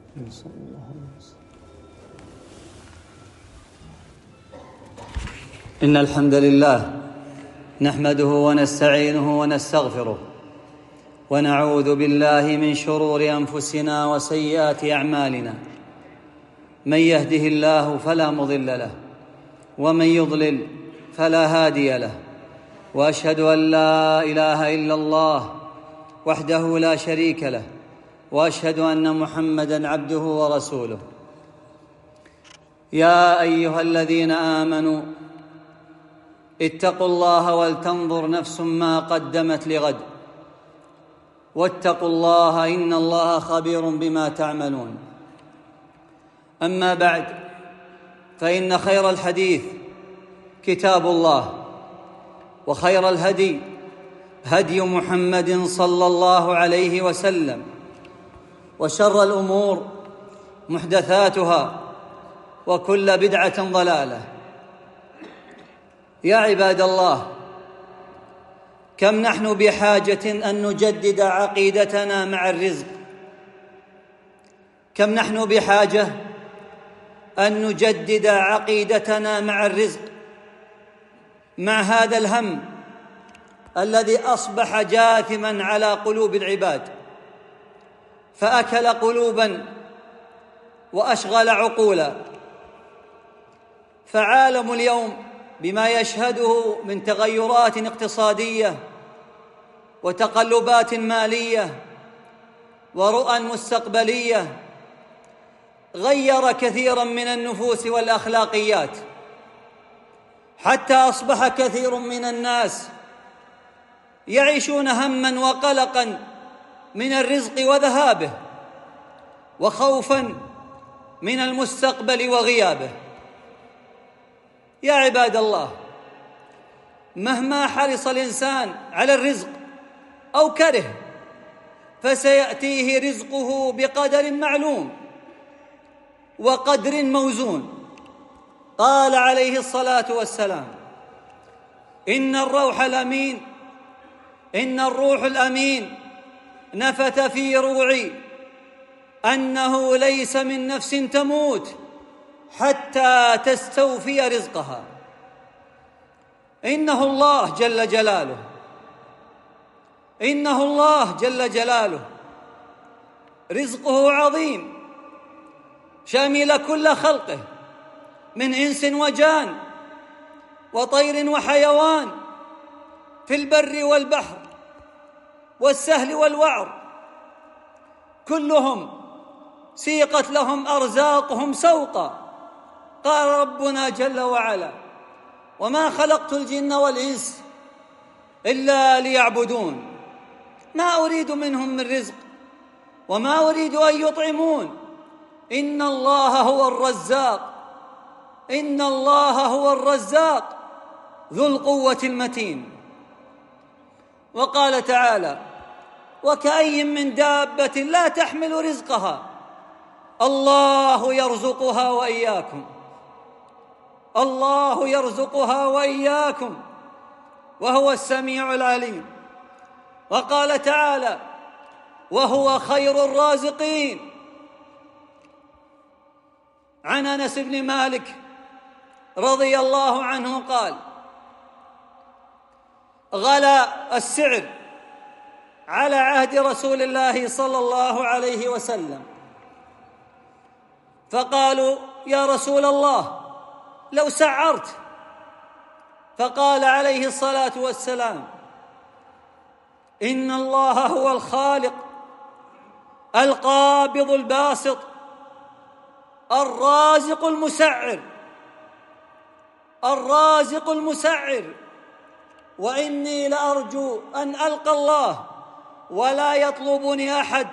صلى الله عليه وسلم. إن الحمد لله نحمده ونستعينه ونستغفره ونعوذ بالله من شرور أنفسنا وسيئات أعمالنا. من يهده الله فلا مضل له ومن يضلل فلا هادي له، وأشهد أن لا إله إلا الله وحده لا شريك له، وأشهد أن محمدًا عبده ورسوله. يا أيها الذين آمنوا اتقوا الله ولتنظر نفس ما قدمت لغد، واتقوا الله إن الله خبير بما تعملون. أما بعد، فإن خير الحديث كتاب الله، وخير الهدي هدي محمد صلى الله عليه وسلم، وشر الأمور محدثاتها، وكل بدعة ضلالة. يا عباد الله، كم نحن بحاجة أن نجدد عقيدتنا مع الرزق. كم نحن بحاجة أن نجدد عقيدتنا مع الرزق، مع هذا الهم الذي أصبح جاثماً على قلوب العباد، فأكل قلوباً وأشغل عقولا. فعالم اليوم بما يشهده من تغيرات اقتصادية وتقلبات مالية ورؤى مستقبلية غير كثيراً من النفوس والأخلاقيات، حتى أصبح كثير من الناس يعيشون هماً وقلقاً من الرزق وذهابه، وخوفاً من المستقبل وغيابه. يا عباد الله، مهما حرص الإنسان على الرزق أو كره، فسيأتيه رزقه بقدر معلوم وقدر موزون. قال عليه الصلاة والسلام: إن الروح الأمين نفث في روعي أنه ليس من نفس تموت حتى تستوفي رزقها. إنه الله جل جلاله رزقه عظيم، شامل كل خلقه من إنس وجان وطير وحيوان، في البر والبحر والسهل والوعر، كلهم سيقت لهم أرزاقهم سوقا. قال ربنا جل وعلا: وما خلقت الجن والإنس إلا ليعبدون، ما أريد منهم من رزق وما أريد أن يطعمون، إن الله هو الرزاق ذو القوة المتين. وقال تعالى: وكأي من دابة لا تحمل رزقها الله يرزقها وإياكم وهو السميع العليم. وقال تعالى: وهو خير الرازقين. عن أنس بن مالك رضي الله عنه قال: غلا السعر على عهد رسول الله صلى الله عليه وسلم، فقالوا: يا رسول الله، لو سعرت. فقال عليه الصلاة والسلام: إن الله هو الخالق القابض الباسط الرازق المسعر، وإني لأرجو أن ألقى الله ولا يطلبني أحد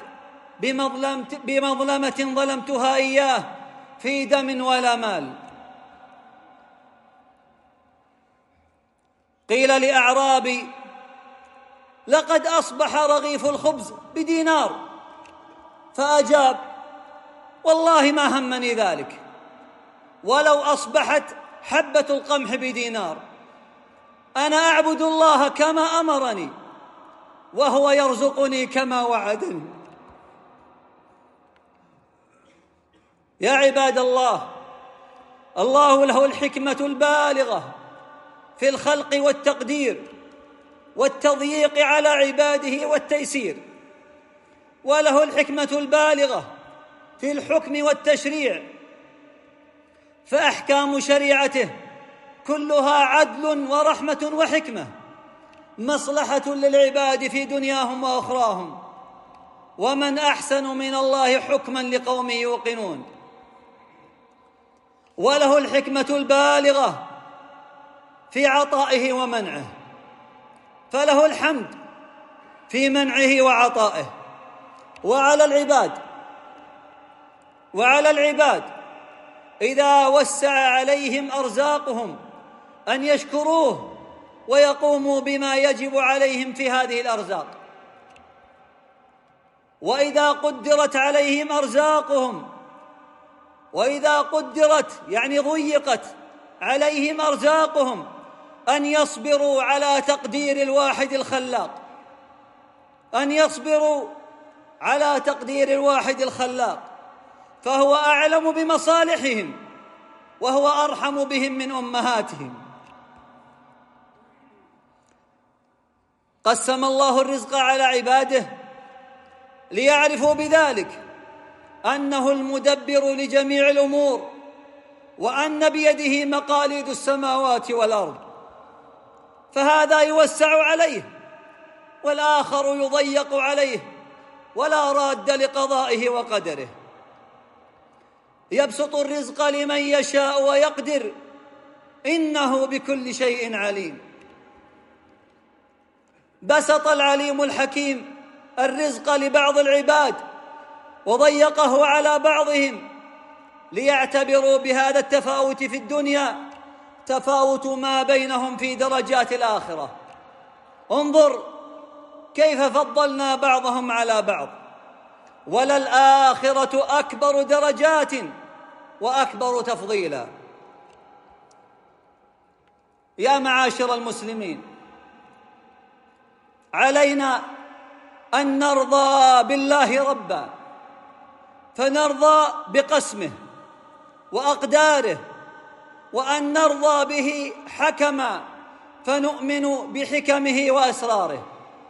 بمظلمة ظلمتها إياه في دم ولا مال. قيل لأعرابي: لقد أصبح رغيف الخبز بدينار. فأجاب: والله ما همني ذلك، ولو أصبحت حبة القمح بدينار. أنا أعبد الله كما أمرني، وهو يرزقني كما وعدني. يا عباد الله، الله له الحكمة البالغة في الخلق والتقدير والتضييق على عباده والتيسير، وله الحكمة البالغة في الحكم والتشريع، فأحكام شريعته كلها عدل ورحمة وحكمة، مصلحة للعباد في دنياهم وأخراهم. ومن أحسن من الله حكما لقوم يوقنون. وله الحكمة البالغة في عطائه ومنعه، فله الحمد في منعه وعطائه. وعلى العباد إذا وسع عليهم أرزاقهم أن يشكروه ويقوموا بما يجب عليهم في هذه الأرزاق. وإذا قدرت عليهم أرزاقهم، وإذا قدرت يعني ضيقت عليهم أرزاقهم، أن يصبروا على تقدير الواحد الخلاق، أن يصبروا على تقدير الواحد الخلاق، فهو أعلم بمصالحهم وهو أرحم بهم من أمهاتهم. قسم الله الرزق على عباده ليعرفوا بذلك أنه المدبر لجميع الأمور، وأن بيده مقاليد السماوات والأرض، فهذا يوسع عليه والآخر يضيق عليه، ولا راد لقضائه وقدره. يبسط الرزق لمن يشاء ويقدر، إنه بكل شيء عليم. بسط العليم الحكيم الرزق لبعض العباد وضيقه على بعضهم، ليعتبروا بهذا التفاوت في الدنيا تفاوت ما بينهم في درجات الآخرة. انظر كيف فضلنا بعضهم على بعض، وللآخرة أكبر درجات وأكبر تفضيلا. يا معاشر المسلمين، علينا أن نرضى بالله ربا، فنرضى بقسمه وأقداره، وأن نرضى به حكما، فنؤمن بحكمه وأسراره.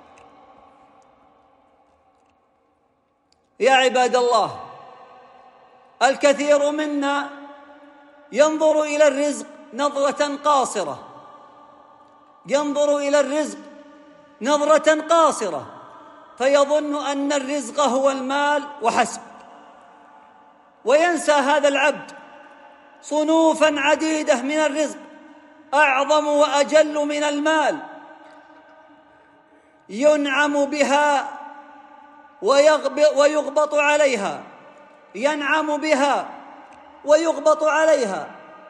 يا عباد الله، الكثير منا ينظر إلى الرزق نظرة قاصرة، ينظر إلى الرزق نظرة قاصرة، فيظن أن الرزق هو المال وحسب، وينسى هذا العبد صنوفا عديدة من الرزق أعظم وأجل من المال، ينعم بها ويغبط عليها، ينعم بها ويغبط عليها.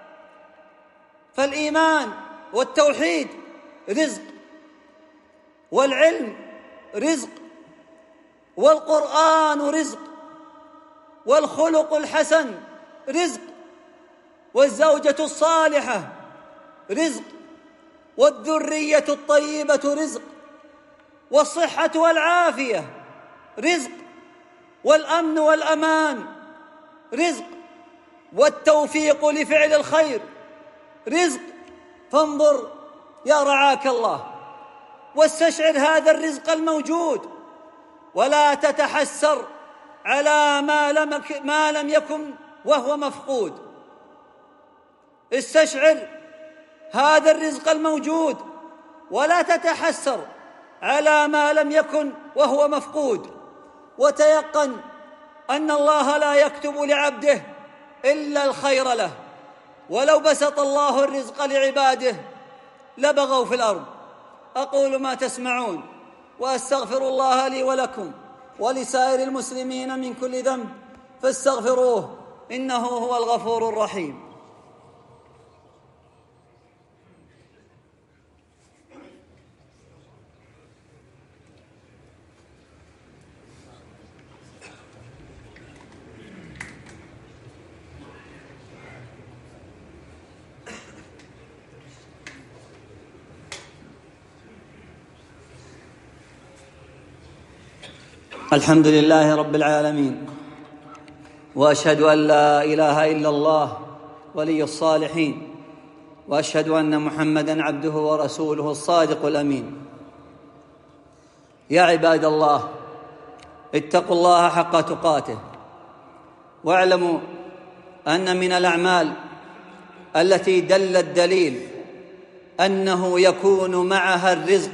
فالإيمان والتوحيد رزق، والعلم رزق، والقرآن رزق، والخلق الحسن رزق، والزوجة الصالحة رزق، والذرية الطيبة رزق، والصحة والعافية رزق، والأمن والأمان رزق، والتوفيق لفعل الخير رزق. فانظر يا رعاك الله واستشعر هذا الرزق الموجود، ولا تتحسر على ما لم يكن وهو مفقود. استشعر هذا الرزق الموجود ولا تتحسر على ما لم يكن وهو مفقود، وتيقن أن الله لا يكتب لعبده إلا الخير له، ولو بسط الله الرزق لعباده لبغوا في الأرض. أقول ما تسمعون، وأستغفر الله لي ولكم ولسائر المسلمين من كل ذنب، فاستغفروه إنه هو الغفور الرحيم. الحمد لله رب العالمين، وأشهد أن لا إله إلا الله ولي الصالحين، وأشهد أن محمدًا عبده ورسوله الصادق الأمين. يا عباد الله، اتقوا الله حق تقاته، واعلموا أن من الأعمال التي دل الدليل أنه يكون معها الرزق،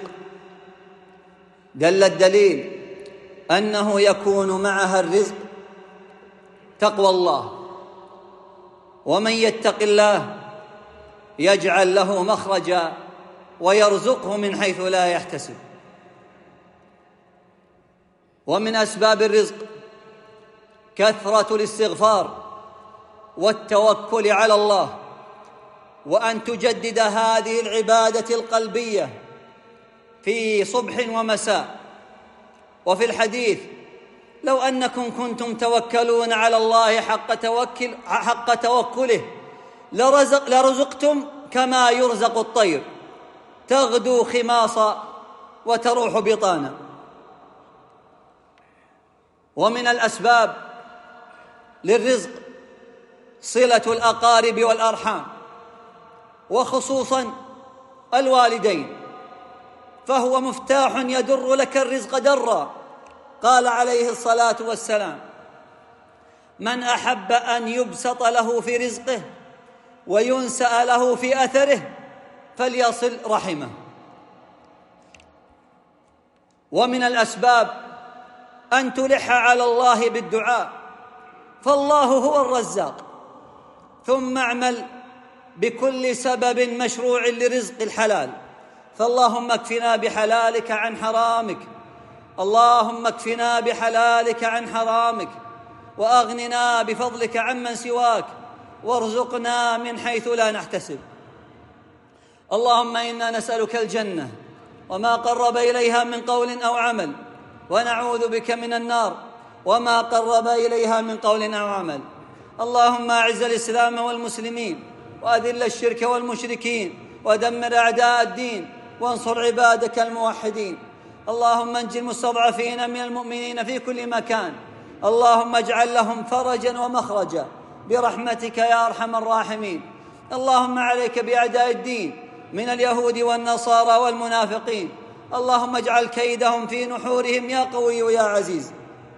دل الدليل أنه يكون معها الرزق تقوى الله. ومن يتق الله يجعل له مخرجا ويرزقه من حيث لا يحتسب. ومن أسباب الرزق كثرة الاستغفار والتوكل على الله، وأن تجدد هذه العبادة القلبية في صبح ومساء. وفي الحديث: لو أنكم كنتم توكلون على الله حق توكله لرزقتم كما يرزق الطير، تغدو خماصا وتروح بطانا. ومن الأسباب للرزق صلة الأقارب والأرحام، وخصوصا الوالدين، فهو مفتاح يدر لك الرزق درا. قال عليه الصلاة والسلام: من أحب أن يبسط له في رزقه وينسأ له في أثره فليصل رحمه. ومن الأسباب أن تلح على الله بالدعاء، فالله هو الرزاق. ثم اعمل بكل سبب مشروع لرزق الحلال، فاللهم اكفنا بحلالك عن حرامك، اللهم اكفنا بحلالك عن حرامك، وأغننا بفضلك عمن سواك، وارزقنا من حيث لا نحتسب. اللهم إنا نسألك الجنة وما قرب إليها من قول أو عمل، ونعوذ بك من النار وما قرب إليها من قول أو عمل. اللهم أعز الإسلام والمسلمين، وأذل الشرك والمشركين، ودمر أعداء الدين، وانصر عبادك الموحدين. اللهم انج المستضعفين من المؤمنين في كل مكان، اللهم اجعل لهم فرجا ومخرجا برحمتك يا أرحم الراحمين. اللهم عليك بأعداء الدين من اليهود والنصارى والمنافقين، اللهم اجعل كيدهم في نحورهم يا قوي يا عزيز.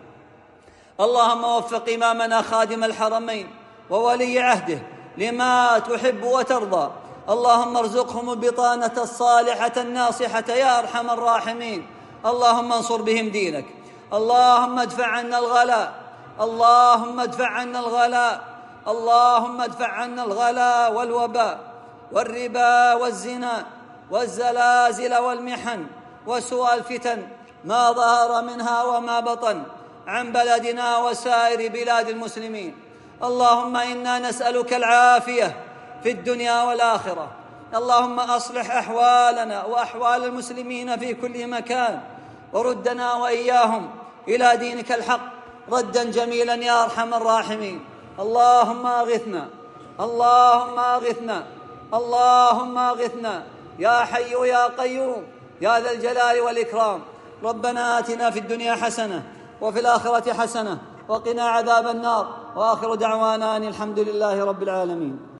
اللهم وفق إمامنا خادم الحرمين وولي عهده لما تحب وترضى، اللهم ارزقهم البطانة الصالحة الناصحة يا أرحم الراحمين. اللهم انصر بهم دينك، اللهم ادفع عنا الغلاء، اللهم ادفع عنا الغلاء، اللهم ادفع عنا الغلاء والوباء والربا والزنا والزلازل والمحن وسوء الفتن ما ظهر منها وما بطن عن بلدنا وسائر بلاد المسلمين. اللهم إنا نسألك العافية في الدنيا والآخرة. اللهم أصلح أحوالنا وأحوال المسلمين في كل مكان، وردنا وإياهم إلى دينك الحق ردا جميلا يا أرحم الراحمين. اللهم أغثنا، اللهم أغثنا، اللهم أغثنا يا حي يا قيوم يا ذا الجلال والإكرام. ربنا آتنا في الدنيا حسنة وفي الآخرة حسنة وقنا عذاب النار، وآخر دعوانا أن الحمد لله رب العالمين.